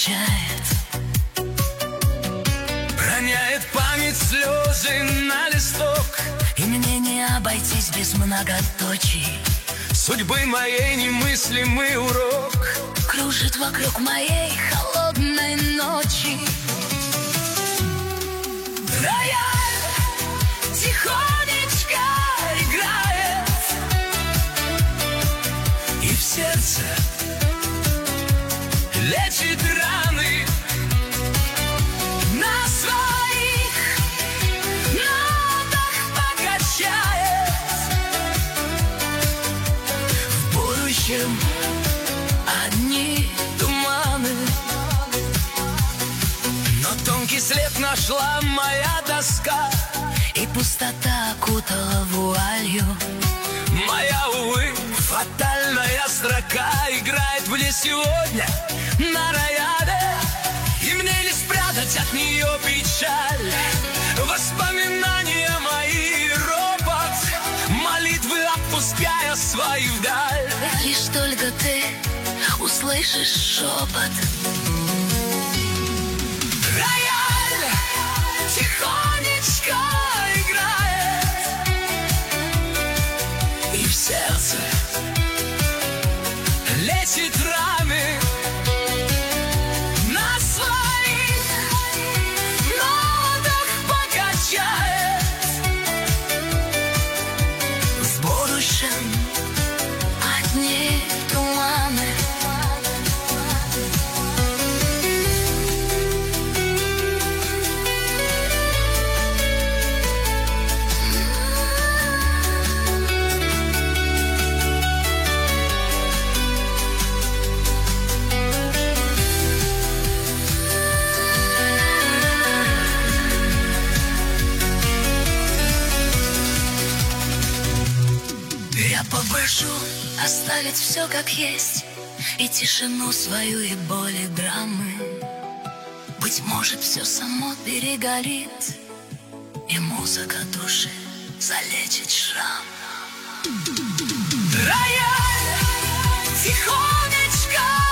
качает, роняет память слезы на листок. и мне не обойтись без многоточий. Судьбы моей немыслимый урок Кружит вокруг моей холодной ночи. Рояль тихонечко играет, и в сердце лечит раны. на своих нотах покачает. В будущем Одни туманы, но тонкий след нашла моя доска. и пустота окутала вуалью. Моя, увы, фатальная строка играет мне сегодня на рояле, и мне не спрятать от нее печаль. Воспоминания мои, ропот, молитвы отпуская свои вдаль. Лишь только ты услышишь шепот. Рояль тихонечко играет, и в сердце лечит раны. На своих нотах покачает. В будущем Одни туманы. я попрошу Оставить все как есть, и тишину свою, и боль, и драмы. Быть может, все само перегорит, и музыка души залечит шрам. рояль тихонечко